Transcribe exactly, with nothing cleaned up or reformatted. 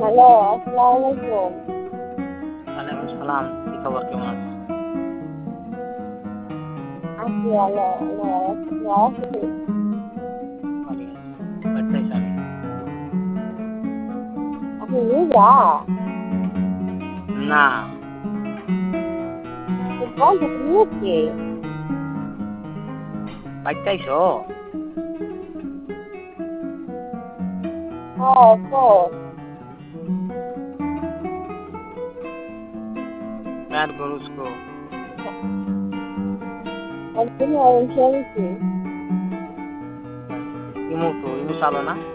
Hello, আসসালামু আলাইকুম। ওয়ালাইকুম সালাম। কি খবর, কেমন আছো? আছি ভালো, আল্লাহর রহমতে ভালো আছি। ভালোই আছি। বাড়িতে আইসা নি? আপনি নিজা? না। তো বন্ধ তো নিয়েছি। বাড়িতে আইসো? হ্যাঁ, কই? প্যার গরুস কো। একদিন আমি খেয়েছি। ইমু তো, ইমু চালো না?